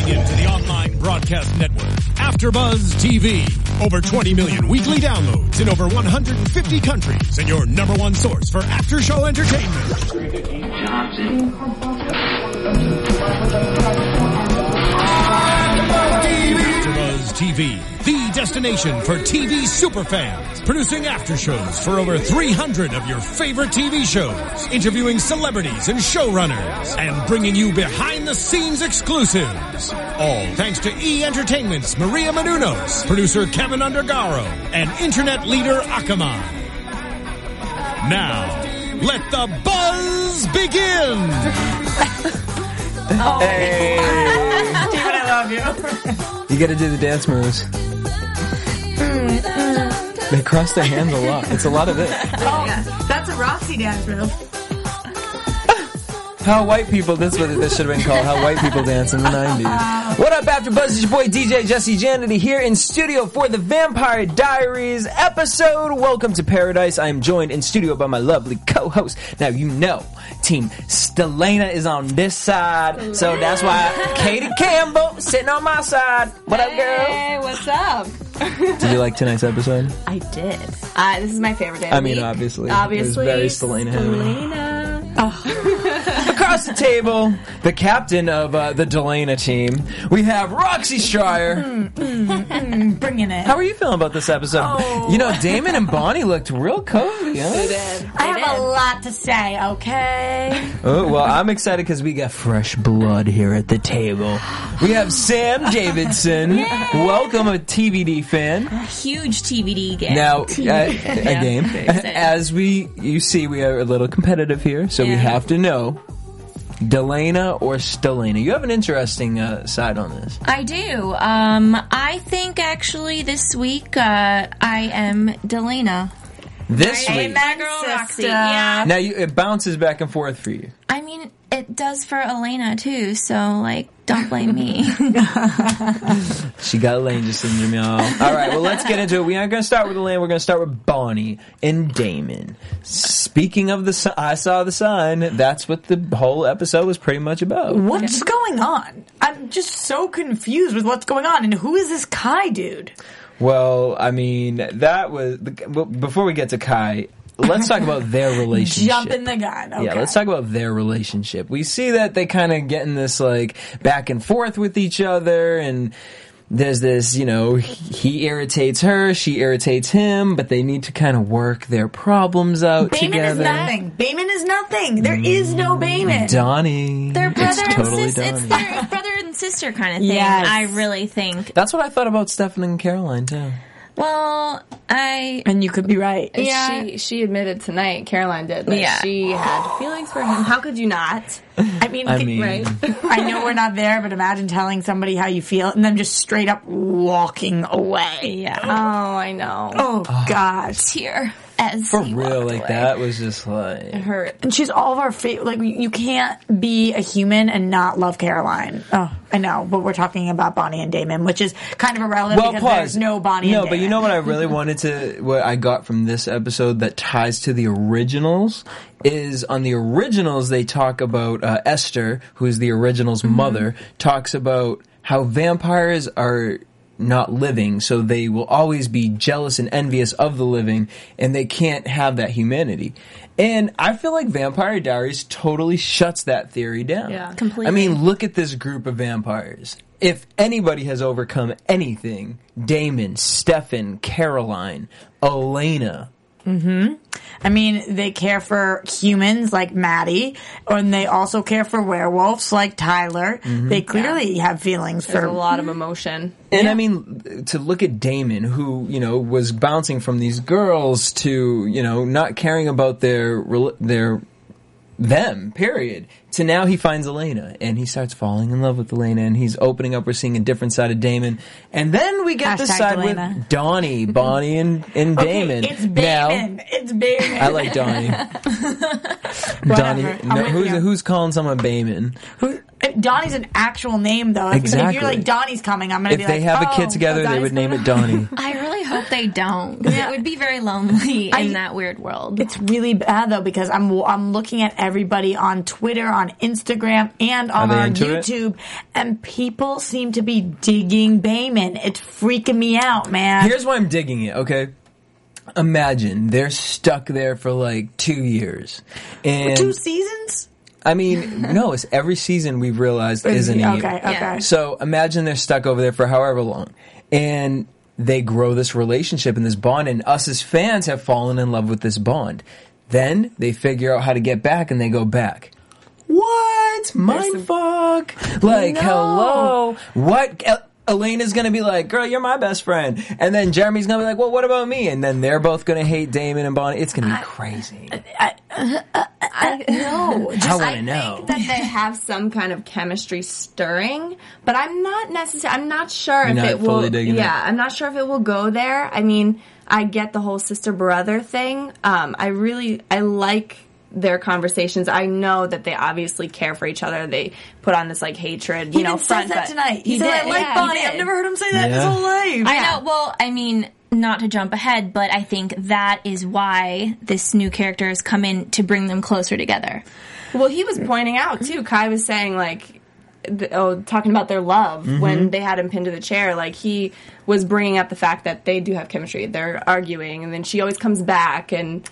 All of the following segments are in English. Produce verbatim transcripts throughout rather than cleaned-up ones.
into the online broadcast network, AfterBuzz T V. Over twenty million weekly downloads in over one hundred fifty countries, and your number one source for after-show entertainment. AfterBuzz T V, the destination for T V superfans, producing after-shows for over three hundred of your favorite T V shows, interviewing celebrities and showrunners, and bringing you behind-the-scenes exclusives. All thanks to E! Entertainment's Maria Menounos, producer Kevin Undergaro, and internet leader Akamai. Now, let the buzz begin! Oh. Hey! Steven, I love you. You gotta do the dance moves. They cross their hands a lot. It's a lot of it. Oh, that's a Roxy dance move. How white people, this is what this should have been called, how white people dance in the nineties. What up, AfterBuzz? It's your boy D J Jesse Janity here in studio for the Vampire Diaries episode. Welcome to Paradise. I am joined in studio by my lovely co-host. Now, you know, Team Stelena is on this side, so that's why Katie Campbell sitting on my side. What up, girl? Hey, what's up? Did you like tonight's episode? I did. Uh, this is my favorite day of I the mean, week. obviously. Obviously. It was very Stelena heavy. Stelena. Oh. Across the table, the captain of uh, the Delana team, we have Roxy Stryer. Mm, mm, mm, bringing it. How are you feeling about this episode? Oh. You know, Damon and Bonnie looked real cozy, huh? They did. I have They a did. lot to say, okay? Oh, well, I'm excited because we got fresh blood here at the table. We have Sam Davidson. Welcome, a T V D fan. Huge T V D game. Now, uh, a game. very excited. As we, you see, we are a little competitive here, so we Yeah. have to know, Delana or Stelena? You have an interesting uh, side on this. I do. Um, I think actually this week uh, I am Delana. This Right? week. That girl sister. Roxy. Yeah. Now, you, it bounces back and forth for you. I mean, it does for Elena too. So like, don't blame me. She got Elaine just syndrome, y'all. All right, well, let's get into it. We aren't going to start with Elaine. We're going to start with Bonnie and Damon. Speaking of the si- I saw the sign. That's what the whole episode was pretty much about. What's going on? I'm just so confused with what's going on. And who is this Kai dude? Well, I mean, that was... Well, before we get to Kai, let's talk about their relationship. Jumping the gun. Okay. Yeah, let's talk about their relationship. We see that they kind of get in this, like, back and forth with each other, and there's this, you know, he irritates her, she irritates him, but they need to kind of work their problems out Bayman together. is nothing. Bayman is nothing. There is no Bayman. Donnie. They're brother it's totally and sister. Donnie. It's their brother and sister kind of thing. Yes. I really think. That's what I thought about Stefan and Caroline, too. Well, I. And you could be right. Yeah. She she admitted tonight, Caroline did, that Yeah. she had feelings for him. How could you not? I mean, I mean... Right? I know we're not there, but imagine telling somebody how you feel and then just straight up walking away. Yeah. Oh, I know. Oh, gosh. Tear as For he real, walked like, away. that was just like... It hurt. And she's all of our favorite. Like, you can't be a human and not love Caroline. Oh, I know, but we're talking about Bonnie and Damon, which is kind of irrelevant Well, because pause. there's no Bonnie No, and Damon. but you know what I really wanted to, what I got from this episode that ties to the originals is on the originals they talk about uh, Esther, who is the original's Mm-hmm. mother, talks about how vampires are not living, so they will always be jealous and envious of the living, and they can't have that humanity. And I feel like Vampire Diaries totally shuts that theory down. Yeah. Completely. I mean, look at this group of vampires. If anybody has overcome anything, Damon, Stefan, Caroline, Elena. I mean, they care for humans like Maddie, and they also care for werewolves like Tyler. They clearly have feelings There's for a lot of emotion. And I mean, to look at Damon, who, you know, was bouncing from these girls to, you know, not caring about their, rel- their, them, period, to now he finds Elena, and he starts falling in love with Elena, and he's opening up, we're seeing a different side of Damon. And then we get this Hashtag side Elena. with Donnie, Bonnie, and, and Damon. Okay, it's Now, Bayman. It's Bayman. I like Donnie. Donnie. I'm No, with who's, you. who's calling someone Bayman? Who, Donnie's an actual name, though. If, if Exactly. you're like, Donnie's coming, I'm going to be If like, they have oh, a kid together, oh, they Donnie's would name coming? it Donnie. I really hope they don't, because Yeah. it would be very lonely I- in that weird world. It's really bad though because I'm I'm looking at everybody on Twitter, on Instagram and on they our into it? YouTube, and people seem to be digging Bayman. It's freaking me out, man. Here's why I'm digging it, okay? Imagine they're stuck there for like two years. And Two seasons? I mean, no, it's every season we've realized isn't a Okay, year. okay. Yeah. So imagine they're stuck over there for however long. And they grow this relationship and this bond, and us as fans have fallen in love with this bond. Then they figure out how to get back, and they go back. What? Mindfuck. Like, No. hello? What? El- Elena's gonna be like, girl, you're my best friend. And then Jeremy's gonna be like, well, what about me? And then they're both gonna hate Damon and Bonnie. It's gonna be crazy. I know. I wanna I know. think that they have some kind of chemistry stirring, but I'm not necessarily. I'm not sure You're if not it will. fully digging Yeah, it? I'm not sure if it will go there. I mean, I get the whole sister brother thing. Um, I really, I like their conversations. I know that they obviously care for each other. They put on this like hatred, you He know, even front. said that but tonight. He, He said, did, I like yeah, he Bonnie. did. I've never heard him say that in his Yeah. whole life. I know. Well, I mean, not to jump ahead, but I think that is why this new character has come in to bring them closer together. Well, he was pointing out too. Kai was saying like, the, oh, talking about their love Mm-hmm. when they had him pinned to the chair. Like he was bringing up the fact that they do have chemistry. They're arguing, and then she always comes back. And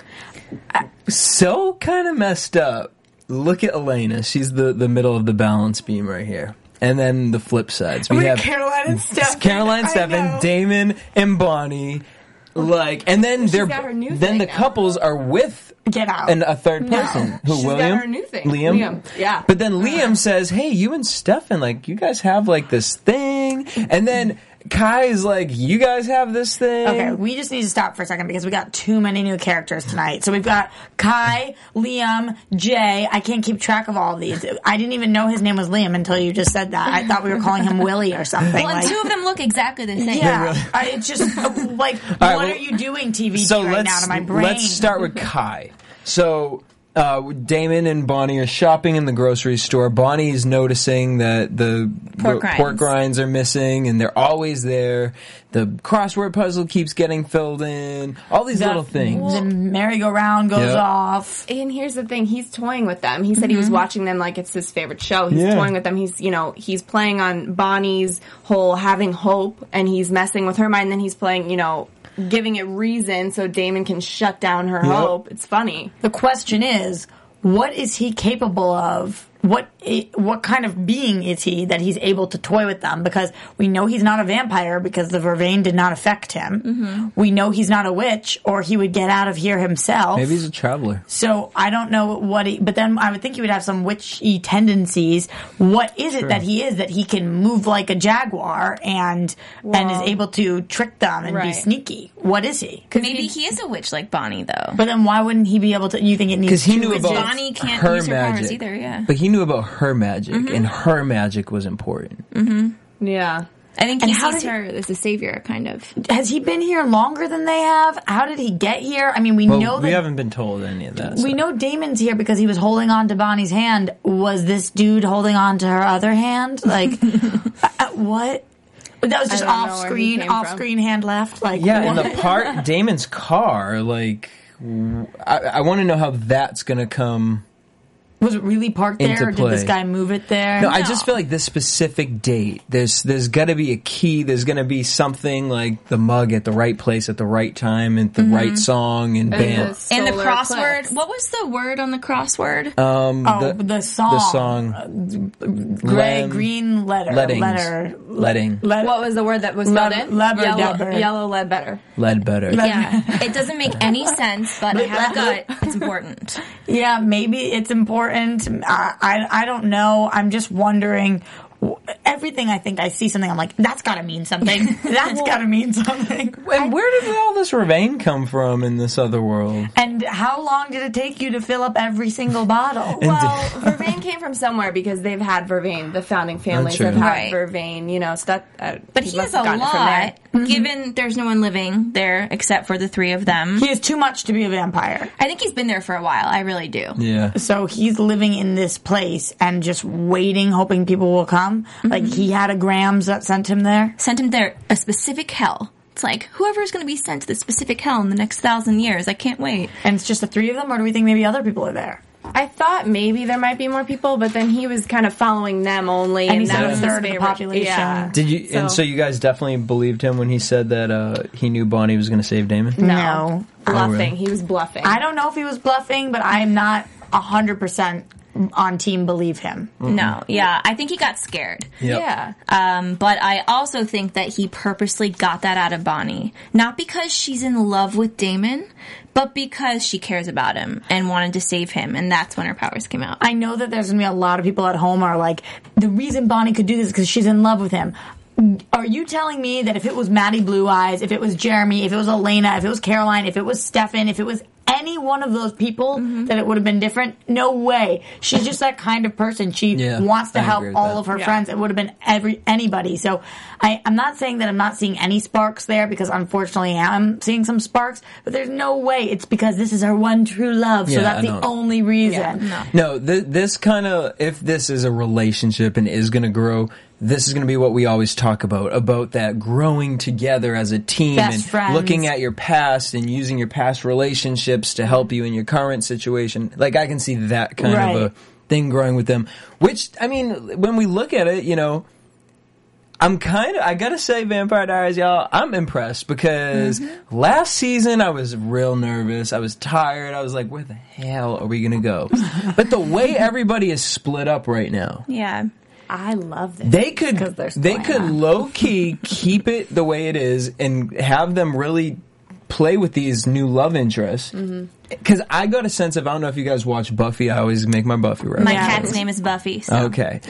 So kind of messed up. Look at Elena. She's the, the middle of the balance beam right here. And then the flip sides. We Wait, have Caroline and Steph. Caroline, I Stephen, know. Damon, and Bonnie. Like, and then they're got her new then thing the now. couples are with Get out. and a third No. person. Who She's got William? her new thing. Liam. Liam, yeah. But then Liam says, "Hey, you and Stefan, like, you guys have like this thing," and then Kai is like, "You guys have this thing." Okay, we just need to stop for a second because we got too many new characters tonight. So we've got Kai, Liam, Jay. I can't keep track of all of these. I didn't even know his name was Liam until you just said that. I thought we were calling him Willie or something. Well, and like, two of them look exactly the same. yeah, I, it's just uh, like, what right, well, are you doing, T V So right let's now to my brain? let's start with Kai. So uh, Damon and Bonnie are shopping in the grocery store. Bonnie is noticing that the Pork the rinds. pork rinds are missing, and they're always there. The crossword puzzle keeps getting filled in. All these little things. The merry-go-round goes Yep. off. And here's the thing, he's toying with them. He said he was watching them like it's his favorite show. He's Yeah. toying with them. He's, you know, he's playing on Bonnie's whole having hope, and he's messing with her mind, and then he's playing, you know, giving it reason so Damon can shut down her Yep. hope. It's funny. The question is, what is he capable of? What i- what kind of being is he that he's able to toy with them? Because we know he's not a vampire because the vervain did not affect him. Mm-hmm. We know he's not a witch, or he would get out of here himself. Maybe he's a traveler. So I don't know what he, but then I would think he would have some witchy tendencies. What is it Sure. that he is that he can move like a jaguar and and is Well, able to trick them and be right. sneaky? What is he? Maybe he is a witch like Bonnie, though. But then why wouldn't he be able to? You think it needs Because he two knew witches? about Bonnie can't her use her magic. powers either, yeah. But he knew about her magic, and her magic was important. Yeah. I think And he how sees did he- her as a savior, kind of. Has he been here longer than they have? How did he get here? I mean, we Well, know we that haven't been told any of that. we so. know Damon's here because he was holding on to Bonnie's hand. Was this dude holding on to her other hand? Like, uh, what? That was just I don't know off where he screen, came off from. screen hand left. Like, Yeah, what? in the part Damon's car, like w- I, I want to know how that's gonna come. was it really parked Into there, or did this play. guy move it there? No, I just feel like this specific date. There's there's got to be a key. There's going to be something like the mug at the right place at the right time and the right song and band. the And the solar crossword. eclipse. What was the word on the crossword? Um, Oh, the, song. The song. Gray, Lem- green letter. Lettings. Letter. Letting. Let, What was the word that was spelled Lev- in? lever yellow, dubber. yellow lead better. Lead better. Yeah, it doesn't make any sense, but I have a gut. It's important. Yeah, maybe it's important. I, I I don't know. I'm just wondering. Everything I think I see something, I'm like, that's got to mean something. That's got to mean something. And where did all this Ravain come from in this other world? And how long did it take you to fill up every single bottle? Well, Vervain came from somewhere because they've had Vervain. The founding families true. have had Right. Vervain, you know, so that, uh, But he must has a have gotten it from there. lot, given there's no one living there except for the three of them. He is too much to be a vampire. I think he's been there for a while. I really do. Yeah. So he's living in this place and just waiting, hoping people will come. Like he had a Grams that sent him there. Sent him there a specific hell. It's like, whoever's going to be sent to this specific hell in the next thousand years, I can't wait. And it's just the three of them, or do we think maybe other people are there? I thought maybe there might be more people, but then he was kind of following them only, And and, he said that a was his third of the favorite. population. Yeah. Did you? and so you guys definitely believed him when he said that uh, he knew Bonnie was going to save Damon. No. bluffing. really? He was bluffing. I don't know if he was bluffing, but I am not one hundred percent on team believe him. No, yeah, I think he got scared. Yep. Yeah. Um, but I also think that he purposely got that out of Bonnie. Not because she's in love with Damon, but because she cares about him and wanted to save him, and that's when her powers came out. I know that there's going to be a lot of people at home are like, the reason Bonnie could do this is because she's in love with him. Are you telling me that if it was Maddie Blue Eyes, if it was Jeremy, if it was Elena, if it was Caroline, if it was Stefan, if it was any one of those people, Mm-hmm. that it would have been different? No way. She's just that kind of person. She Yeah, wants to I help agree with all that. of her Yeah. friends. It would have been every anybody. So I, I'm not saying that I'm not seeing any sparks there, because unfortunately I'm seeing some sparks, but there's no way it's because this is her one true love. So Yeah, that's I the know. only reason. No, th- this kind of, if this is a relationship and is going to grow, this is going to be what we always talk about, about that growing together as a team Best and friends. looking at your past and using your past relationships to help you in your current situation. Like, I can see that kind Right. of a thing growing with them, which, I mean, when we look at it, you know, I'm kind of, I gotta say, Vampire Diaries, y'all, I'm impressed because Mm-hmm. last season I was real nervous. I was tired. I was like, where the hell are we gonna go? But the way everybody is split up right now, Yeah. I love this. they could, they're they split could up. low key keep it the way it is and have them really play with these new love interests. Because I got a sense of, I don't know if you guys watch Buffy. I always make my Buffy reference. My Yeah. cat's name is Buffy. So. Okay.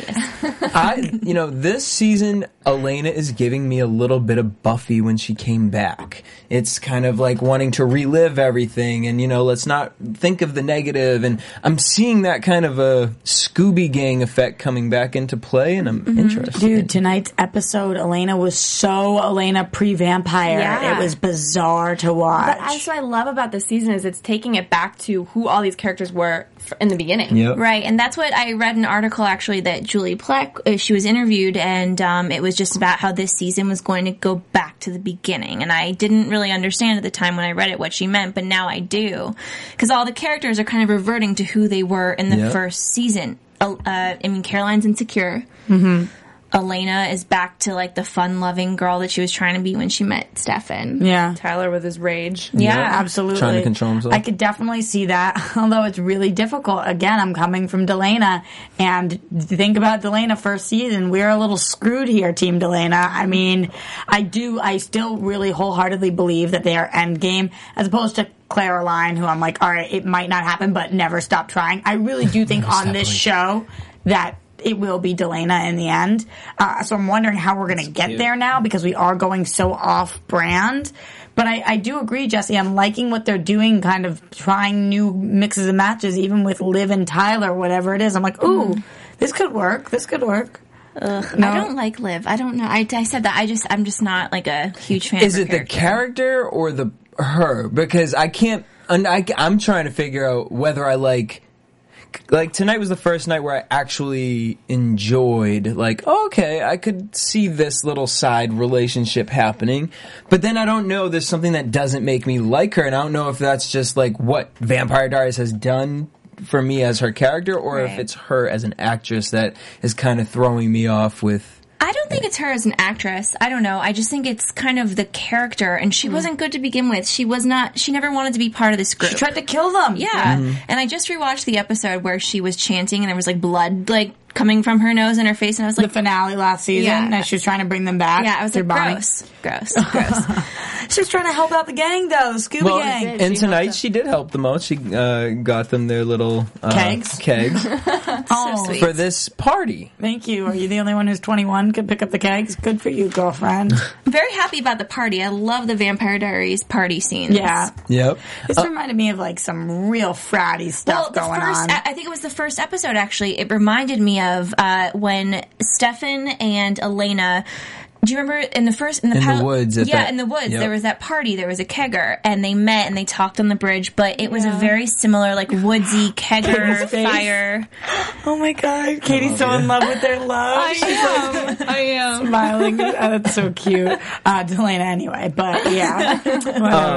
I, you know, this season, Elena is giving me a little bit of Buffy when she came back. It's kind of like wanting to relive everything and, you know, let's not think of the negative. And I'm seeing that kind of a Scooby Gang effect coming back into play, and I'm interested. Dude, tonight's episode, Elena was so Elena pre-vampire. Yeah. It was bizarre to watch. But that's what I love about this season is it's taking it back to who all these characters were f- in the beginning. Yep. Right, and that's what I read an article actually that Julie Plec, uh, she was interviewed, and um, it was just about how this season was going to go back to the beginning. And I didn't really understand at the time when I read it what she meant, but now I do. Because all the characters are kind of reverting to who they were in the Yep. first season. Uh, I mean, Caroline's insecure. Mm-hmm. Elena is back to like the fun-loving girl that she was trying to be when she met Stefan. yeah. Tyler with his rage. Yeah, absolutely. Trying to control himself. I could definitely see that, although it's really difficult. Again, I'm coming from Delana, and think about Delana first season. We're a little screwed here, Team Delana. I mean, I do, I still really wholeheartedly believe that they are endgame, as opposed to Caroline, who I'm like, all right, it might not happen, but never stop trying. I really do think on this show that it will be Delana in the end. Uh, so I'm wondering how we're going to get cute. there now, because we are going so off-brand. But I, I do agree, Jesse. I'm liking what they're doing, kind of trying new mixes and matches, even with Liv and Tyler, whatever it is. I'm like, ooh, this could work. This could work. Ugh, No. I don't like Liv. I don't know. I, I said that. I just, I'm just not like a huge fan. Is of it her the character or the her? Because I can't. And I, I'm trying to figure out whether I like. Like tonight was the first night where I actually enjoyed. Like, oh, okay, I could see this little side relationship happening, but then I don't know. There's something that doesn't make me like her, and I don't know if that's just like what Vampire Diaries has done for me as her character, or if Right. it's her as an actress that is kind of throwing me off with. I don't think it's her as an actress. I don't know. I just think it's kind of the character, and she wasn't good to begin with. She was not. She never wanted to be part of this group. She tried to kill them. Yeah, and I just rewatched the episode where she was chanting, and there was like blood like coming from her nose and her face, and I was The like, finale last season, Yeah. and she was trying to bring them back. yeah, I was through like, Bonnie. gross, gross, gross. She was trying to help out the gang, though, the Scuba Well, Gang. did. and She tonight helped she did help them out. She uh, got them their little uh, Kegs? kegs Oh, sweet. for this party. thank you. Are you the only one who's twenty-one could pick up the kegs? Good for you, girlfriend. I'm very happy about the party. I love the Vampire Diaries party scenes. Yeah. Yep. This reminded me of like some real fratty stuff Well, the going first, on. I I think it was the first episode. Actually, it reminded me of uh, when Stefan and Elena. Do you remember in the first in the, In the pilot- woods at yeah, that- in the woods, yep. there was that party. There was a kegger, and they met and they talked on the bridge. But it was a very similar, like woodsy kegger Katie's face. fire. Oh my god, Katie's so in love with their love. She's am. I am. smiling. Oh, that's so cute. Uh, Delana anyway, but yeah. Whatever. Um,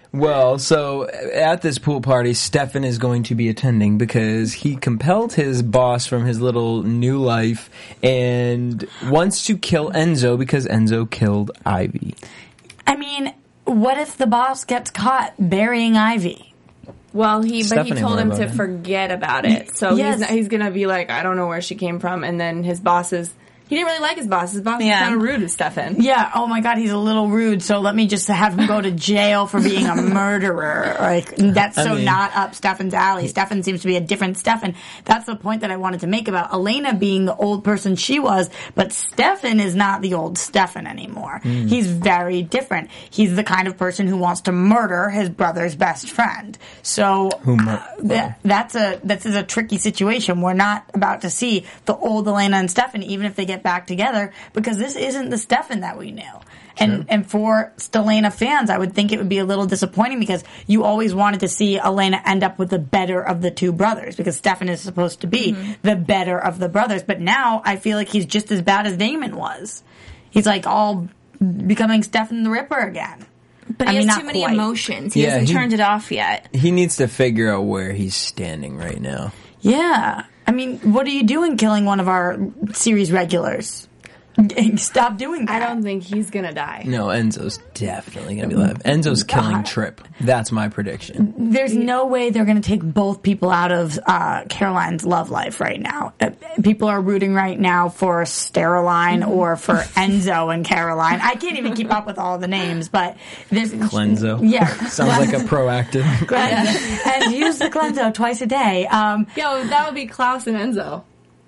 Well, so at this pool party, Stefan is going to be attending because he compelled his boss from his little new life and wants to kill Enzo because Enzo killed Ivy. I mean, what if the boss gets caught burying Ivy? Well, he but he Stephanie told worry him about to it. forget about it. So Yes. he's he's gonna be like, I don't know where she came from, and then his boss is. He didn't really like his boss. His boss Yeah. is kind of rude to Stefan. Yeah, oh my god, he's a little rude, so let me just have him go to jail for being a murderer. Like, that's so I mean- not up Stefan's alley. Stefan seems to be a different Stefan. That's the point that I wanted to make about Elena being the old person she was, but Stefan is not the old Stefan anymore. Mm. He's very different. He's the kind of person who wants to murder his brother's best friend. So, Who mur- uh, that, that's a, this is a tricky situation. We're not about to see the old Elena and Stefan, even if they get back together, because this isn't the Stefan that we knew. And and for Stelena fans, I would think it would be a little disappointing because you always wanted to see Elena end up with the better of the two brothers, because Stefan is supposed to be Mm-hmm. the better of the brothers. But now I feel like he's just as bad as Damon was. He's like all becoming Stefan the Ripper again. But I he mean, has not too many quite. emotions. He Yeah, hasn't he- turned it off yet. He needs to figure out where he's standing right now. Yeah. I mean, what are you doing killing one of our series regulars? Stop doing that. I don't think he's gonna die. No, Enzo's definitely going to be alive. Enzo's killing Trip. That's my prediction. There's no way they're going to take both people out of uh, Caroline's love life right now. Uh, people are rooting right now for Steroline or for Enzo and Caroline. I can't even keep up with all the names, but there's Cleanzo. Yeah, Sounds like a proactive. Cleanzo. And use the Cleanzo twice a day. Um, Yo, that would be Klaus and Enzo.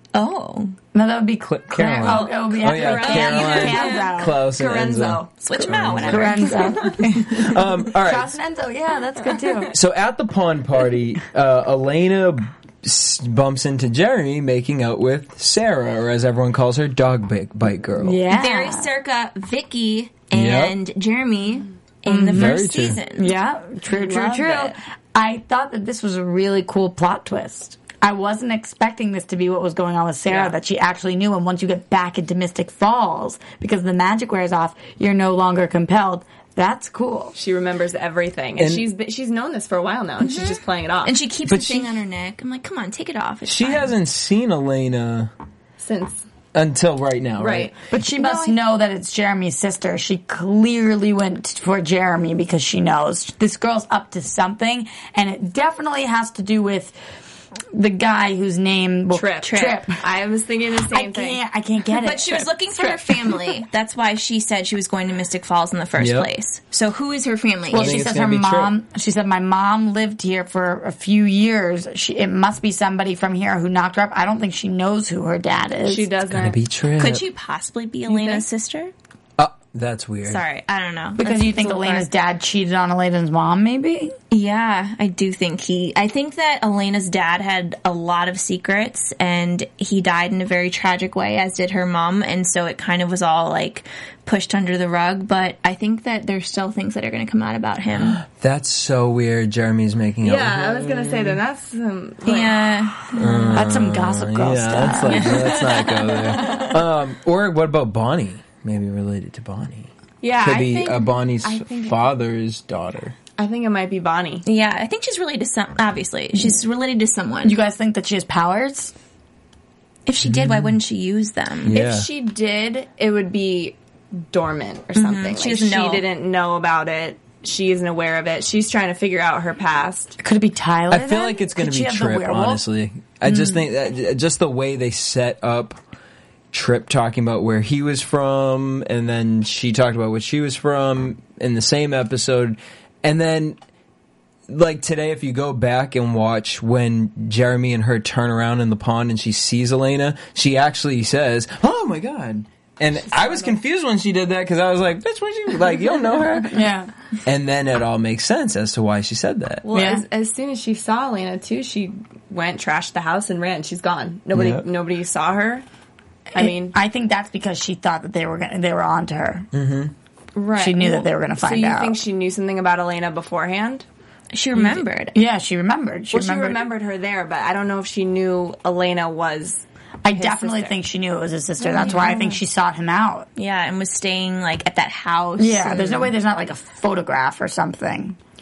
Oh. no, that would be Cl- Claire. Caroline. Oh, it would be Oh, yeah, Caroline. Caroline. Klaus and Enzo. Carenzo. Switch them out whenever. Carenzo. Um, all right. Klaus and Enzo. Yeah, that's good too. So at the pond party, uh, Elena s- bumps into Jeremy making out with Sarah, or as everyone calls her, Dog Bite, bite Girl. Yeah. Very circa Vicky and Jeremy in the Very first true. season. Yeah, true, true, Love true. it. I thought that this was a really cool plot twist. I wasn't expecting this to be what was going on with Sarah, Yeah. that she actually knew. And once you get back into Mystic Falls, because the magic wears off, you're no longer compelled. That's cool. She remembers everything, and, And- she's been, she's known this for a while now, and she's just playing it off. And she keeps But the thing she- on her neck. I'm like, come on, take it off. It's She fine. hasn't seen Elena since until right now, right? right. But she must know that it's Jeremy's sister. She clearly went for Jeremy because she knows this girl's up to something, and it definitely has to do with the guy whose name well, Trip. Trip. I was thinking the I same thing. can't. I can't get it. But she was looking for her family. That's why she said she was going to Mystic Falls in the first Yep. place. So who is her family? Well, I she think it's says gonna her be mom. She said my mom lived here for a few years. She, it must be somebody from here who knocked her up. I don't think she knows who her dad is. She doesn't. Gonna be Trip. Could she possibly be Elena's sister? Oh, that's weird. Sorry, I don't know. because That's you think a little Elena's hard. dad cheated on Elena's mom, maybe? Yeah, I do think he. I think that Elena's dad had a lot of secrets, and he died in a very tragic way, as did her mom, and so it kind of was all like pushed under the rug. But I think that there's still things that are going to come out about him. That's so weird. Jeremy's making out Yeah, I with was gonna say that. That's um, like, Yeah, That's some Gossip Girl her. Yeah, stuff. that's like, let's not go there. Um, or what about Bonnie? Maybe related to Bonnie. yeah. Could I be think, uh, Bonnie's I think- father's daughter. I think it might be Bonnie. yeah. I think she's related to some. Obviously, she's related to someone. You guys think that she has powers? If she did, why wouldn't she use them? Yeah. If she did, it would be dormant or something. She Like, doesn't know. didn't know about it. She isn't aware of it. She's trying to figure out her past. Could it be Tyler? I feel then? like it's going Could to she be have the Trip, werewolf? honestly. I just think that just the way they set up Trip talking about where he was from, and then she talked about what she was from in the same episode. And then, like today, if you go back and watch when Jeremy and her turn around in the pond and she sees Elena, she actually says, "Oh my God." And I was confused when she did that because I was like, "Bitch, what you like? You don't know her?" Yeah. And then it all makes sense as to why she said that. Well, Yeah. as, as soon as she saw Elena too, she went, trashed the house, and ran. She's gone. Nobody, Yep. nobody saw her. I mean, I think that's because she thought that they were gonna, they were onto her. right? she knew that they were gonna So find you out. think she knew something about Elena beforehand? She remembered. Yeah, she remembered. She Well, remembered. she remembered her there, but I don't know if she knew Elena was. I his definitely sister. think she knew it was his sister. That's why I think she sought him out. Yeah, and was staying like at that house. Yeah, and- there's no way there's not like a photograph or something.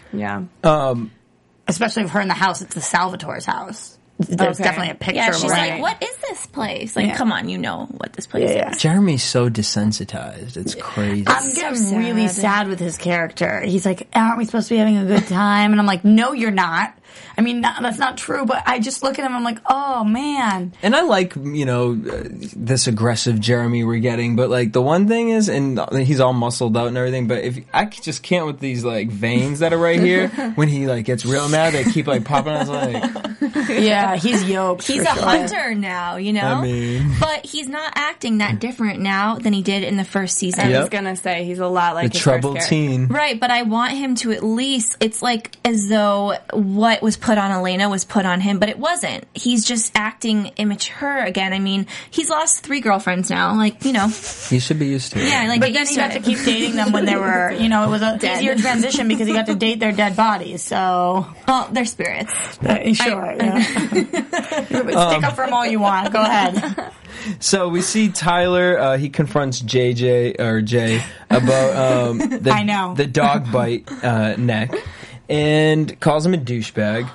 Yeah. Um, Especially of her in the house. It's the Salvatore's house. There's Okay. definitely a picture Yeah, of she's Elena. like, what is this place? Like, Yeah. come on, you know what this place Yeah, yeah. is. Jeremy's so desensitized. It's crazy. I'm getting so really sad. sad with his character. He's like, aren't we supposed to be having a good time? And I'm like, no, you're not. I mean, not, that's not true, but I just look at him, I'm like, oh, man. And I like, you know, uh, this aggressive Jeremy we're getting, but like the one thing is, and he's all muscled out and everything, but if I just can't with these like veins that are right here, when he like gets real mad, they keep like popping on his leg. Yeah, he's yoked. He's for a sure. hunter now, you know? I mean- But he's not acting that different now than he did in the first season. I Yep. was gonna say he's a lot like The his troubled first character. teen. Right, but I want him to at least, it's like as though what was put on Elena was put on him, but it wasn't. He's just acting immature again. I mean, he's lost three girlfriends now. Like, you know. You should be used to it. Yeah, like, But get then used he to got to it. keep dating them when they were, you know, it was an Dead. easier transition because he got to date their dead bodies. So, Well, they're spirits. uh, sure. yeah. Stick up for them all you want. Go ahead. So we see Tyler. Uh, he confronts J J or Jay about um, the, I know. the dog bite uh, neck, and calls him a douchebag.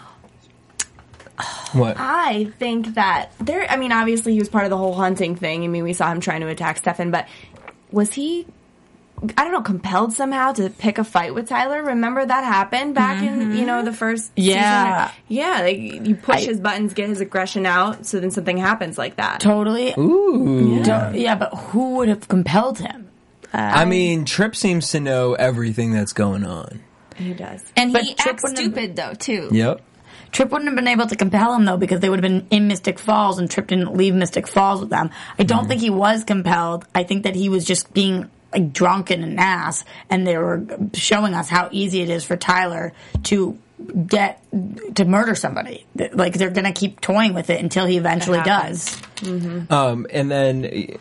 What? I think that there, I mean, obviously he was part of the whole hunting thing. I mean, we saw him trying to attack Stefan, but was he, I don't know, compelled somehow to pick a fight with Tyler? Remember that happened back in, you know, the first Yeah. season? Yeah. Like, you push I- his buttons, get his aggression out, so then something happens like that. Totally. Ooh. Don't- yeah, but who would have compelled him? I mean, Tripp seems to know everything that's going on. He does. And But he Tripp acts wouldn't have- stupid, though, too. Yep. Tripp wouldn't have been able to compel him, though, because they would have been in Mystic Falls, and Tripp didn't leave Mystic Falls with them. I don't think he was compelled. I think that he was just being like drunk and an ass, and they were showing us how easy it is for Tyler to get to murder somebody. Like, they're going to keep toying with it until he eventually does. Um, and then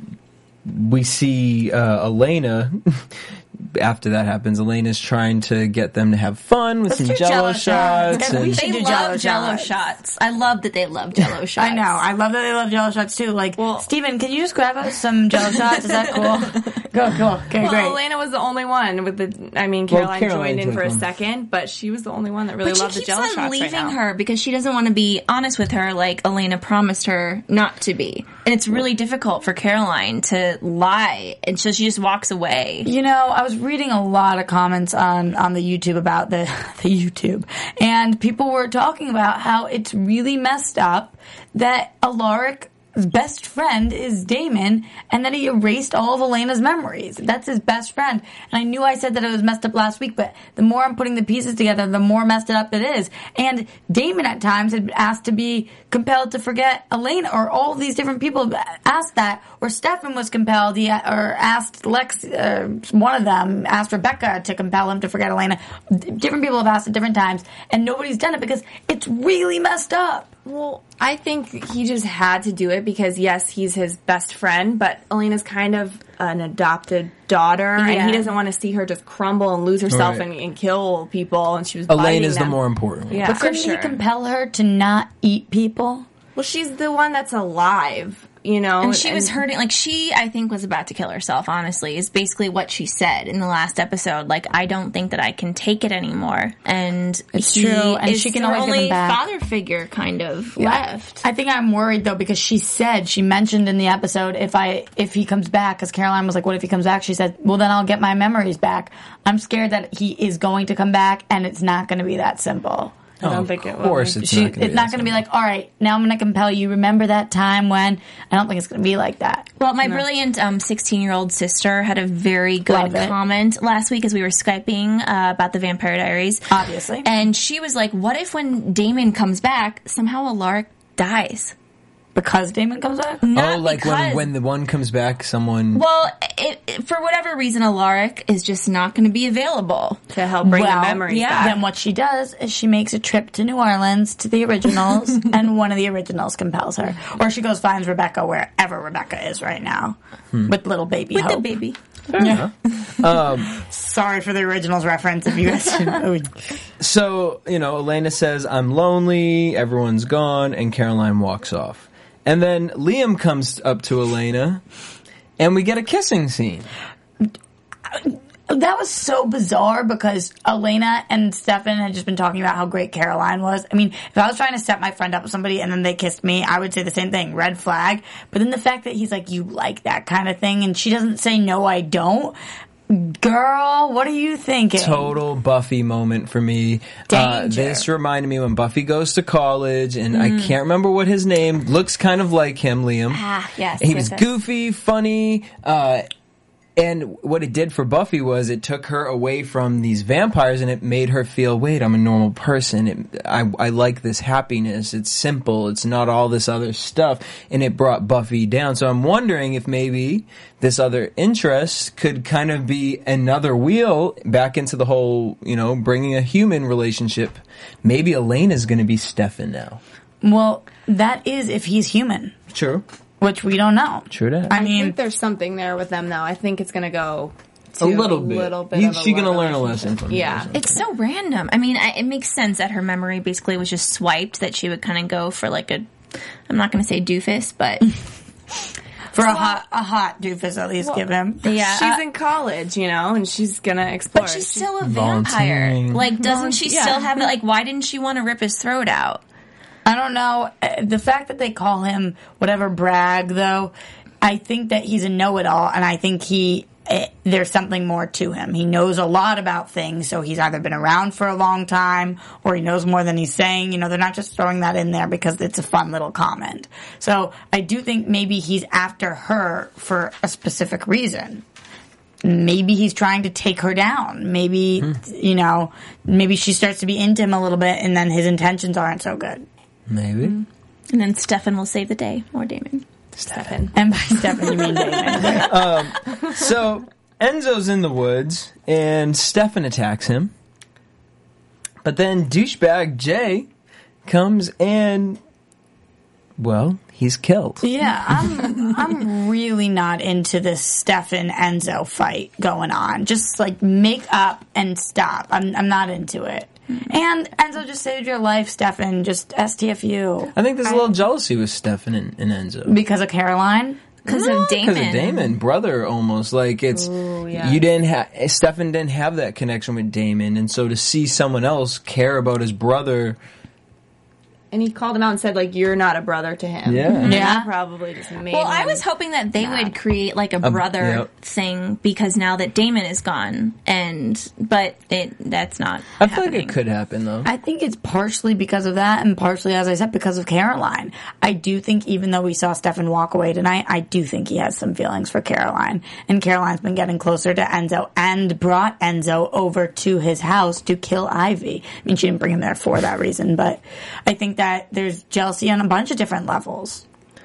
we see uh, Elena. After that happens, Elena's trying to get them to have fun with Let's some do Jello Jell-O shots. shots. and- We should They do love Jell-O Jello shots. shots. I love that they love Jello shots. I know. I love that they love Jello shots, too. Like, Steven, can you just grab us some Jello shots? Is that cool? Go, cool. Okay, Well, great. Elena was the only one with the, I mean, Well, Caroline, Caroline joined in took for a them. second, but she was the only one that really But she loved the keeps Jello on shots right leaving now. her because she doesn't want to be honest with her like Elena promised her not to be. And it's really difficult for Caroline to lie. And so she just walks away. You know, I was reading a lot of comments on, on the YouTube about the, the YouTube, and people were talking about how it's really messed up that Alaric best friend is Damon, and that he erased all of Elena's memories. That's his best friend. And I knew I said that it was messed up last week, but the more I'm putting the pieces together, the more messed up it is. And Damon at times had asked to be compelled to forget Elena, or all of these different people asked that, or Stefan was compelled, he, or asked Lex, uh, one of them asked Rebecca to compel him to forget Elena. Different people have asked at different times, and nobody's done it because it's really messed up. Well, I think he just had to do it because, yes, he's his best friend, but Elena's kind of an adopted daughter, and Yeah. he doesn't want to see her just crumble and lose herself Right. and, and kill people, and she was biting Elena's the them. more important one. Yeah, But for couldn't sure. he compel her to not eat people? Well, she's the one that's alive, you know? And she was hurting, like, she, I think, was about to kill herself, honestly, is basically what she said in the last episode. Like, I don't think that I can take it anymore. And It's he true, and is she can her always give only him back. father figure, kind of, left. I think I'm worried though because she said, she mentioned in the episode, if I if he comes back, because Caroline was like, what if he comes back? She said, well, then I'll get my memories back. I'm scared that he is going to come back, and it's not going to be that simple. I don't Of think it will. course it's She, not going to it's not going to be like, all right, now I'm going to compel you. Remember that time when? I don't think it's going to be like that. Well, my brilliant um, sixteen-year-old sister had a very good Love it. comment last week as we were Skyping uh, about the Vampire Diaries. Obviously. And she was like, what if when Damon comes back, somehow Alaric dies? Because Damon comes back? Not Oh, like when, because- when the one comes back, someone... Well, it, it- for whatever reason, Alaric is just not going to be available. To help bring Well, the memories yeah. back. Then what she does is she makes a trip to New Orleans to the originals, and one of the originals compels her. Or she goes finds Rebecca wherever Rebecca is right now, with little baby With Hope. the baby. Yeah. Sorry for the originals reference if you guys didn't. So, you know, Elena says, I'm lonely, everyone's gone, and Caroline walks off. And then Liam comes up to Elena, and we get a kissing scene. That was so bizarre because Elena and Stefan had just been talking about how great Caroline was. I mean, if I was trying to set my friend up with somebody and then they kissed me, I would say the same thing, red flag. But then the fact that he's like, you like that kind of thing, and she doesn't say, no, I don't. Girl, what are you thinking? Total Buffy moment for me. Uh, this reminded me when Buffy goes to college, and mm. I can't remember what his name, looks kind of like him, Liam. Ah, yes. He yes, was yes. goofy, funny, uh, and what it did for Buffy was it took her away from these vampires and it made her feel, wait, I'm a normal person. It, I, I like this happiness. It's simple. It's not all this other stuff. And it brought Buffy down. So I'm wondering if maybe this other interest could kind of be another wheel back into the whole, you know, bringing a human relationship. Maybe Elena's going to be Stefan now. Well, that is if he's human. True. Which we don't know. True that. I mean, I think there's something there with them, though. I think it's going to go to a little bit. Little bit He, of a she going to love learn a relationship. lesson from Yeah. it. It's so random. I mean, I, it makes sense that her memory basically was just swiped, that she would kind of go for like a, I'm not going to say doofus, but for a hot, a hot doofus at least, give him. yeah. She's uh, in college, you know, and she's going to explore. but she's She's- still a vampire. Volunteering. Like, doesn't she Yeah. still have it? Like, why didn't she want to rip his throat out? I don't know. Uh, The fact that they call him whatever Bragg, though, I think that he's a know-it-all, and I think he uh, there's something more to him. He knows a lot about things, so he's either been around for a long time, or he knows more than he's saying. You know, they're not just throwing that in there because it's a fun little comment. So I do think maybe he's after her for a specific reason. Maybe he's trying to take her down. Maybe, hmm. you know, maybe she starts to be into him a little bit, and then his intentions aren't so good. Maybe. Mm. And then Stefan will save the day, or Damon. Stefan. And by Stefan, you mean Damon. um, so Enzo's in the woods, and Stefan attacks him. But then douchebag Jay comes and, well, he's killed. Yeah, I'm I'm really not into this Stefan Enzo fight going on. Just like make up and stop. I'm I'm not into it. And Enzo just saved your life, Stefan. Just S T F U. I think there's a little jealousy with Stefan and, and Enzo. Because of Caroline? Because of Damon. Because of Damon, brother, almost like it's Ooh, yeah. you didn't have Stefan didn't have that connection with Damon, and so to see someone else care about his brother. And he called him out and said, like, you're not a brother to him. Yeah. And Yeah. that probably just made Well, him I was hoping that they mad. would create like a brother yep. thing, because now that Damon is gone, and but it that's not. I feel happening. like it could happen though. I think it's partially because of that, and partially, as I said, because of Caroline. I do think, even though we saw Stefan walk away tonight, I do think he has some feelings for Caroline. And Caroline's been getting closer to Enzo and brought Enzo over to his house to kill Ivy. I mean, she didn't bring him there for that reason, but I think that there's jealousy on a bunch of different levels.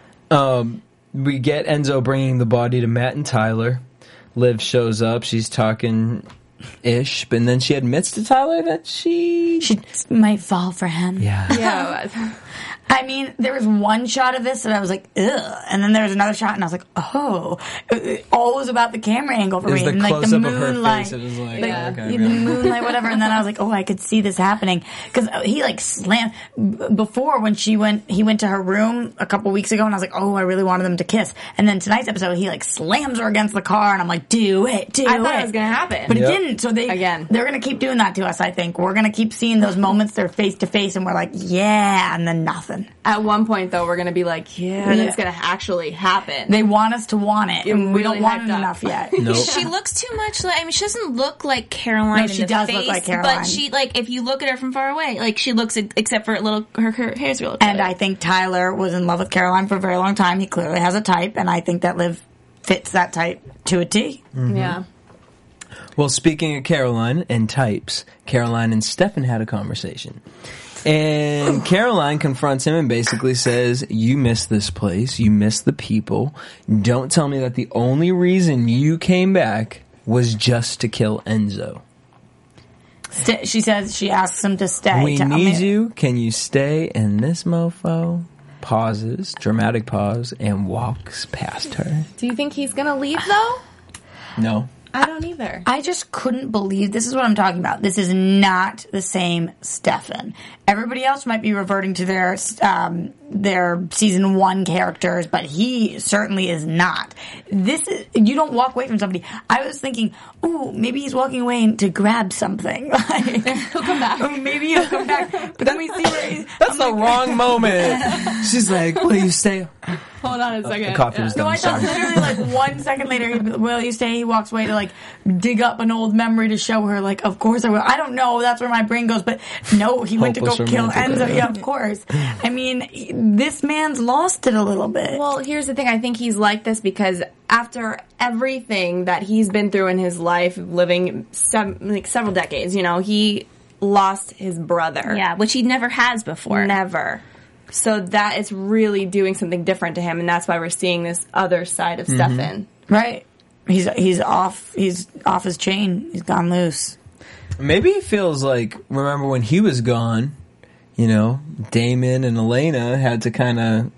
Um, we get Enzo bringing the body to Matt and Tyler. Liv shows up. She's talking ish, but then she admits to Tyler that she She might fall for him. yeah. Yeah. I mean, there was one shot of this that I was like, ugh. And then there was another shot and I was like, oh. It, it all was about the camera angle for It was me. the and like the close-up of her moonlight. face. It was like, the, yeah, okay, the really. moonlight, whatever. And then I was like, oh, I could see this happening. Because he like slammed. b- Before, when she went, he went to her room a couple weeks ago and I was like, oh, I really wanted them to kiss. And then tonight's episode, he like slams her against the car and I'm like, do it, do I it. thought it was going to happen. But Yep. it didn't. So they Again. they're gonna keep doing that to us. I think we're gonna keep seeing those moments. They're face to face, and we're like, yeah, and then nothing. At one point, though, we're going to be like, yeah, and Yeah. it's going to actually happen. They want us to want it, and we really don't want hyped it up. enough yet. Nope. She looks too much like, I mean, she doesn't look like Caroline No, in she the does face, look like Caroline. but she, like, if you look at her from far away, like, she looks, except for a little, her, her hair's real. And I think Tyler was in love with Caroline for a very long time. He clearly has a type, and I think that Liv fits that type to a T. Yeah. Well, speaking of Caroline and types, Caroline and Stefan had a conversation. And Caroline confronts him and basically says, you miss this place. You miss the people. Don't tell me that the only reason you came back was just to kill Enzo. St- she says she asks him to stay. We to, need you. Can you stay? And this mofo pauses, dramatic pause, and walks past her. Do you think he's going to leave, though? No. I don't either. I just couldn't believe this is what I'm talking about. This is not the same Stefan. Everybody else might be reverting to their um, they're season one characters, but he certainly is not. This is, you don't walk away from somebody. I was thinking, ooh, maybe he's walking away to grab something. Like, He'll come back. oh, maybe he'll come back. But then we see where he's, That's the wrong moment. She's like, will you stay? Hold on a second. The coffee was no, done. I thought Sorry. literally like one second later, he, will you stay? He walks away to like dig up an old memory to show her, like, of course I will. I don't know. That's where my brain goes. But no, he went to go Hopeless kill romantic. Enzo. Yeah, of course. I mean, he- this man's lost it a little bit. Well, here's the thing. I think he's like this because after everything that he's been through in his life, living sev- like several decades, you know, he lost his brother. Yeah, which he never has before. Never. So that is really doing something different to him, and that's why we're seeing this other side of Stefan. Right. He's he's off he's off his chain. He's gone loose. Maybe he feels like, remember when he was gone, you know, Damon and Elena had to kind of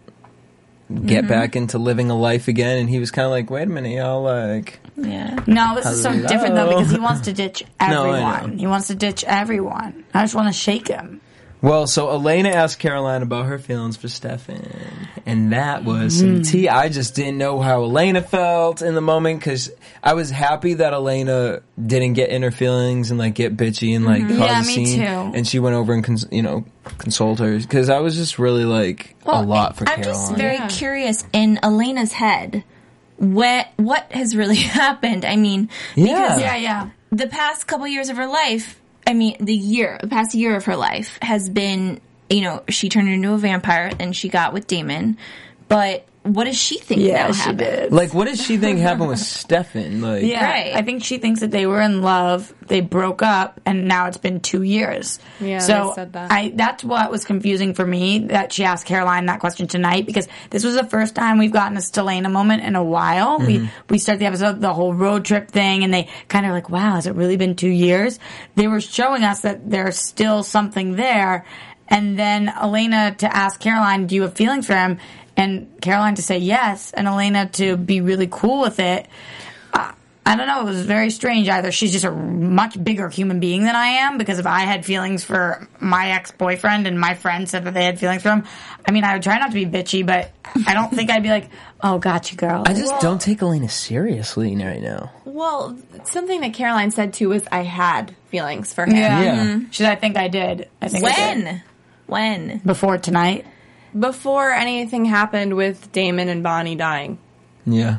get Mm-hmm. back into living a life again, and he was kind of like, wait a minute, y'all, like... Yeah. No, this is so Hello. different though because he wants to ditch No, I everyone. know. He wants to ditch everyone. I just want to shake him. Well, so Elena asked Caroline about her feelings for Stefan, and that was some tea. I just didn't know how Elena felt in the moment, because I was happy that Elena didn't get in her feelings and like get bitchy and like cause Yeah, a me scene. too. And she went over and cons- you know console her, because I was just really like a lot for I'm Caroline. just very curious in Elena's head. What what has really happened? I mean, Yeah. Yeah, yeah. the past couple years of her life, I mean, the year, the past year of her life has been, you know, she turned into a vampire and she got with Damon. But what does she think Yeah, now she happened? did. Like, what does she think happened with Stefan? Like, Yeah, Right. I think she thinks that they were in love, they broke up, and now it's been two years. Yeah, so they said that. I that's what was confusing for me that she asked Caroline that question tonight because this was the first time we've gotten a Stelena moment in a while. We we start the episode the whole road trip thing, and they kind of like, wow, has it really been two years? They were showing us that there's still something there, and then Elena to ask Caroline, do you have feelings for him? And Caroline to say yes, and Elena to be really cool with it. Uh, I don't know. It was very strange. Either she's just a much bigger human being than I am, because if I had feelings for my ex-boyfriend and my friend said that they had feelings for him, I mean, I would try not to be bitchy, but I don't think I'd be like, oh, gotcha, girl. I just don't take Elena seriously right now. Well, something that Caroline said too was I had feelings for him. Yeah. Yeah. She said, I think I did. I think I did. When? When? Before tonight. Before anything happened with Damon and Bonnie dying. Yeah.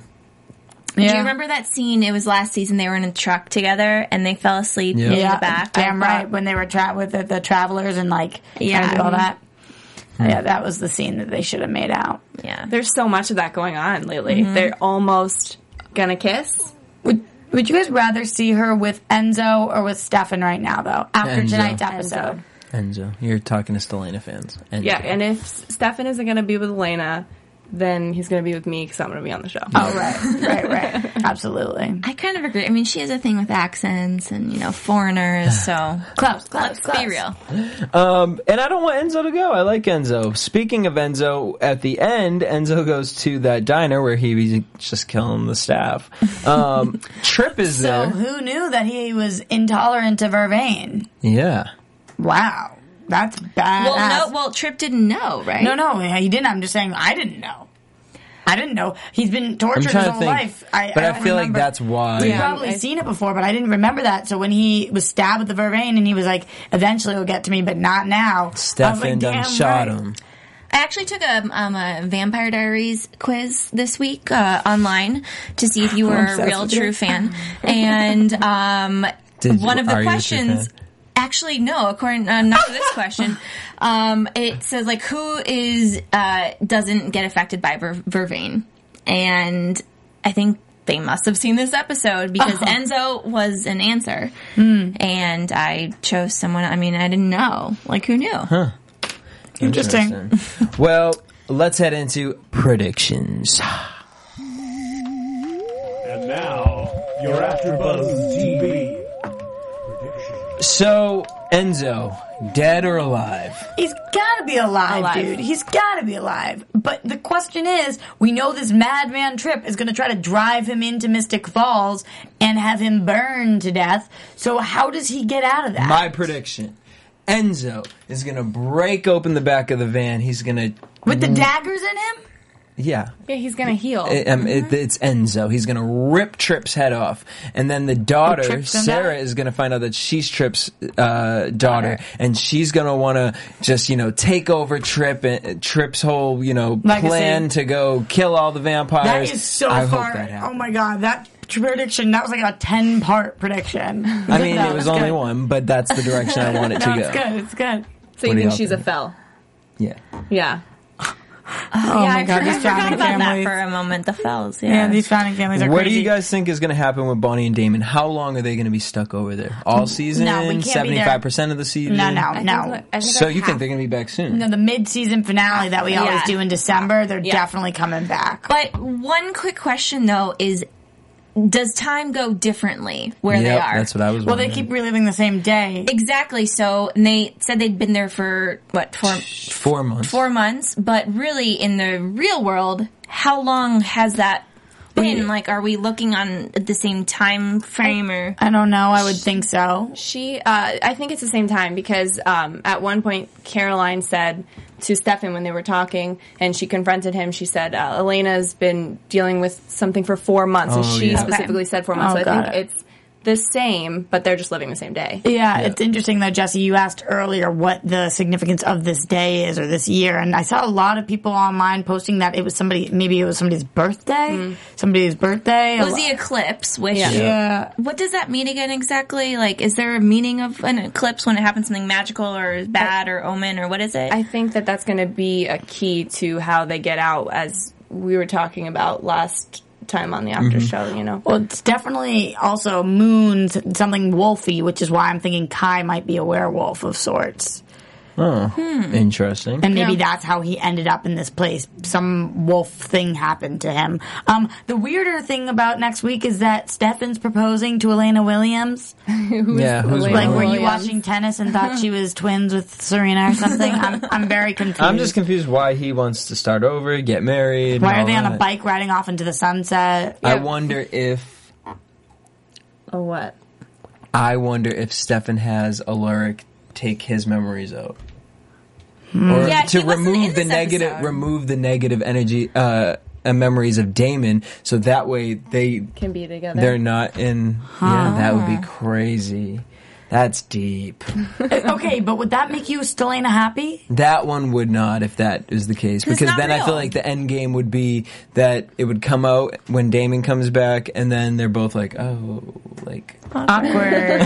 Do Yeah. you remember that scene? It was last season. They were in a truck together and they fell asleep Yeah. in Yeah, the back. damn I thought- right. When they were tra- with the, the travelers and like Yeah. trying to do all that. Yeah, that was the scene that they should have made out. Yeah. There's so much of that going on lately. They're almost gonna kiss. Would Would you guys rather see her with Enzo or with Stefan right now, though? After Enzo. tonight's episode, Enzo, you're talking to Stelena fans. Enzo. Yeah, and if Stefan isn't gonna be with Elena, then he's gonna be with me because I'm gonna be on the show. oh right, right, right, absolutely. I kind of agree. I mean, she has a thing with accents and, you know, foreigners, so Close, close, let's close. be real. Um, and I don't want Enzo to go. I like Enzo. Speaking of Enzo, at the end, Enzo goes to that diner where he was just killing the staff. Um, Trip is So there. who knew that he was intolerant to vervain? Yeah. Wow, that's badass. Well, no, well, Trip didn't know, right? no, no, he didn't. I'm just saying, I didn't know. I didn't know. He's been I'm tortured his trying to whole think. life. I, but I, don't feel like remember. that's why. We've Yeah. probably I- seen it before, but I didn't remember that. So when he was stabbed with the vervain and he was like, eventually it'll get to me, but not now. I was Stefan like, done damn shot right. him. I actually took a, um, a Vampire Diaries quiz this week uh, online to see if you were a obsessed real with you. true fan. And um, Did- one of are the you a true questions... fan? Actually, no. According uh, not to this question, um, it says like who is uh, doesn't get affected by ver- vervain, and I think they must have seen this episode because Enzo was an answer, and I chose someone. I mean, I didn't know. Like, who knew? Interesting. Interesting. Well, let's head into predictions. And now, your AfterBuzz T V prediction. So, Enzo, dead or alive? He's gotta be alive, Alive. dude. He's gotta be alive. But the question is, we know this madman Trip is gonna try to drive him into Mystic Falls and have him burn to death. So how does he get out of that? My prediction. Enzo is going to break open the back of the van. He's going to With the daggers in him? Yeah. Yeah, he's gonna heal. It, um, it, it's Enzo. He's going to rip Tripp's head off. And then the daughter, Tripp's gonna Sarah, die? is going to find out that she's Tripp's uh, daughter. And she's going to want to just, you know, take over Tripp and, Tripp's whole, you know, Legacy. plan to go kill all the vampires. That is so I far. hope that happens. Oh my god, that prediction, that was like a ten part prediction. I mean, it was only one, but that's the direction I want it to No, go. it's good, it's good. so What you do think y'all she's think? a fell? Yeah. Yeah. Oh yeah, my I, god, for- I these forgot founding about that families. for a moment. The fells, yeah. Yeah, these founding families are What crazy. do you guys think is going to happen with Bonnie and Damon? How long are they going to be stuck over there? All season? No, we can't be there. seventy-five percent of the season? No, no, I no. Think, I think So like you half. think they're going to be back soon? No, the mid-season finale that we always Yeah. do in December, they're Yeah. definitely coming back. But one quick question though is, does time go differently where they Yep, are? that's what I was Well, they wondering. keep reliving the same day. Exactly. So and they said they'd been there for what four Four months. four months, but really in the real world, how long has that been? Like, are we looking on the same time frame or? I don't know. I would think so. She, uh, I think it's the same time because um, at one point Caroline said to Stefan when they were talking, and she confronted him. She said uh, Elena's been dealing with something for four months, and Oh, she yeah. specifically said four months. Oh, so I got think it. it's the same, but they're just living the same day. Yeah, it's interesting though, Jesse. You asked earlier what the significance of this day is or this year, and I saw a lot of people online posting that it was somebody, maybe it was somebody's birthday, somebody's birthday. It was the eclipse, which yeah. what does that mean again exactly? Like, is there a meaning of an eclipse when it happens something magical or is bad or omen or what is it? I think that that's going to be a key to how they get out, as we were talking about last time on the after show, you know. Well, it's definitely also moons, something wolfy, which is why I'm thinking Kai might be a werewolf of sorts. Oh, interesting. And maybe Yeah. that's how he ended up in this place. Some wolf thing happened to him. Um, the weirder thing about next week is that Stefan's proposing to Elena Williams. yeah, who's Elena Like, wrong? were you Williams. watching tennis and thought she was twins with Serena or something? I'm, I'm very confused. I'm just confused why he wants to start over, get married. Why and are all they on a that. bike riding off into the sunset? I wonder if Oh, what? I wonder if Stefan has Alaric take his memories out. Or Yeah, to he wasn't remove in the this negative episode. remove the negative energy uh, uh memories of Damon, so that way they Can be together. they're not in. Yeah, that would be crazy. That's deep. Okay, but would that make you, Stelena, happy? That one would not if that is the case, It's because not then I feel real. like the end game would be that it would come out when Damon comes back, and then they're both like, oh, like, Awkward.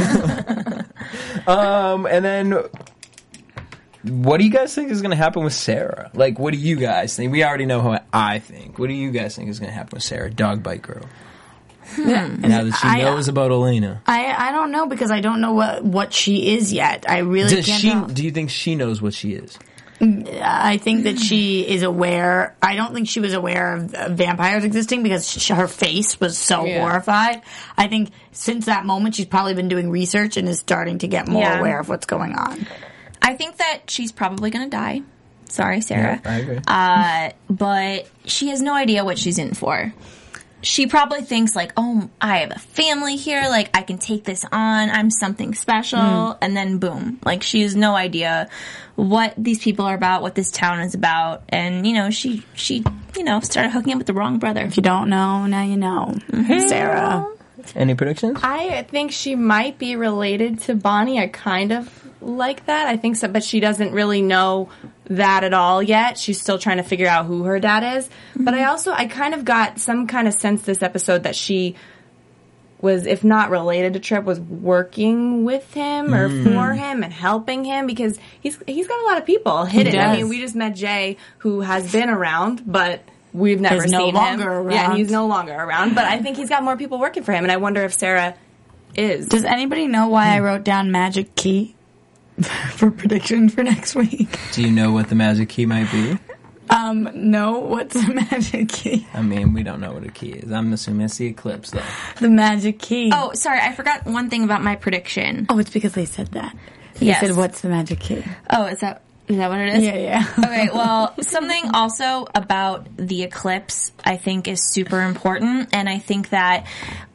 um, and then. What do you guys think is going to happen with Sarah? Like, what do you guys think? We already know how I think. What do you guys think is going to happen with Sarah, dog bite girl? Now that she I- knows about Elena, I I don't know because I don't know what, what she is yet. I really does can't she? tell. Do you think she knows what she is? I think that she is aware. I don't think she was aware of uh, vampires existing because sh her face was so Yeah. horrified. I think since that moment she's probably been doing research and is starting to get more Yeah. aware of what's going on. I think that she's probably going to die. Sorry, Sarah. I agree. Uh, but she has no idea what she's in for. She probably thinks like, oh, I have a family here. Like, I can take this on. I'm something special. And then boom. Like, she has no idea what these people are about, what this town is about. And, you know, she, she, you know, started hooking up with the wrong brother. If you don't know, now you know. Sarah. Any predictions? I think she might be related to Bonnie. I kind of like that. I think so, but she doesn't really know that at all yet. She's still trying to figure out who her dad is. But I also, I kind of got some kind of sense this episode that she was, if not related to Tripp, was working with him or for him and helping him because he's he's got a lot of people hidden. I does. mean, we just met Jay, who has been around, but we've never He's no seen longer him. Yeah, around. he's no longer around. But I think he's got more people working for him, and I wonder if Sarah is. Does anybody know why I wrote down magic key for prediction for next week? Do you know what the magic key might be? Um, no. What's the magic key? I mean, we don't know what a key is. I'm assuming it's the eclipse, though. The magic key. Oh, sorry. I forgot one thing about my prediction. Oh, it's because they said that. They Yes. said, "What's the magic key?" Oh, is that, is that what it is? Yeah, yeah. Okay, well, something also about the eclipse I think is super important, and I think that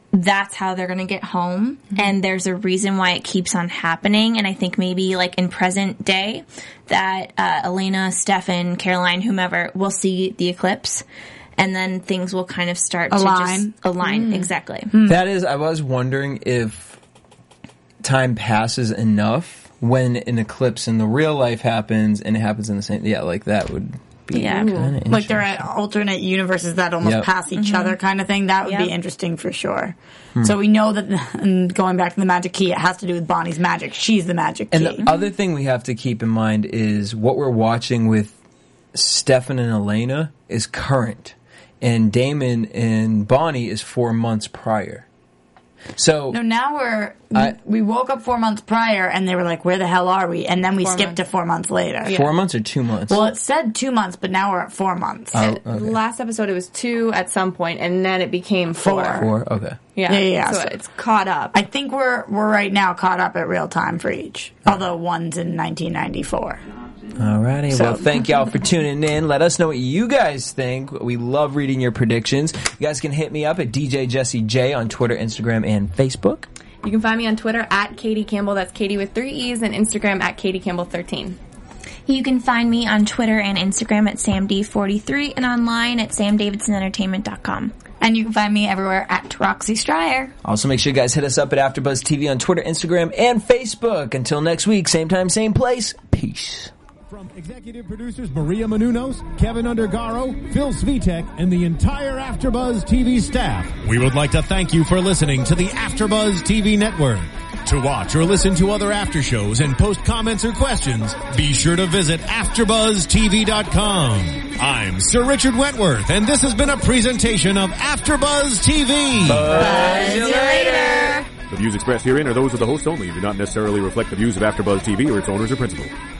that's how they're going to get home. Mm-hmm. And there's a reason why it keeps on happening. And I think maybe like in present day that uh, Elena, Stefan, Caroline, whomever will see the eclipse. And then things will kind of start align. to just align. Mm. Exactly. Mm. That is, I was wondering if time passes enough when an eclipse in the real life happens and it happens in the same, yeah, like that would be yeah. kind of interesting. Like there are alternate universes that almost yep. pass each mm-hmm. other kind of thing. That would yep. be interesting for sure. Hmm. So we know that, and going back to the magic key, it has to do with Bonnie's magic. She's the magic key. And the mm-hmm. other thing we have to keep in mind is what we're watching with Stefan and Elena is current. And Damon and Bonnie is four months prior. So no, now we're I, we woke up four months prior, and they were like, "Where the hell are we?" And then we skipped months. to four months later. Yeah. Four months or two months? Well, it said two months, but now we're at four months. Oh, okay. Last episode it was two at some point, and then it became four. Four. Four. Okay. Yeah, yeah, yeah. So, so it's caught up. I think we're we're right now caught up at real time for each. Although one's in nineteen ninety-four. Alrighty, so. Well, thank y'all for tuning in. Let us know what you guys think. We love reading your predictions. You guys can hit me up at D J Jesse J on Twitter, Instagram, and Facebook. You can find me on Twitter at Katie Campbell. That's Katie with three E's, and Instagram at Katie Campbell thirteen. You can find me on Twitter and Instagram at Sam D forty-three and online at sam davidson entertainment dot com. And you can find me everywhere at Roxy Stryer. Also, make sure you guys hit us up at AfterBuzz T V on Twitter, Instagram, and Facebook. Until next week, same time, same place. Peace. From executive producers Maria Menounos, Kevin Undergaro, Phil Svitek, and the entire AfterBuzz T V staff, we would like to thank you for listening to the AfterBuzz T V network. To watch or listen to other after shows and post comments or questions, be sure to visit after buzz T V dot com. I'm Sir Richard Wentworth, and this has been a presentation of AfterBuzz T V. Buzz you later. The views expressed herein are those of the host only and do not necessarily reflect the views of AfterBuzz T V or its owners or principals.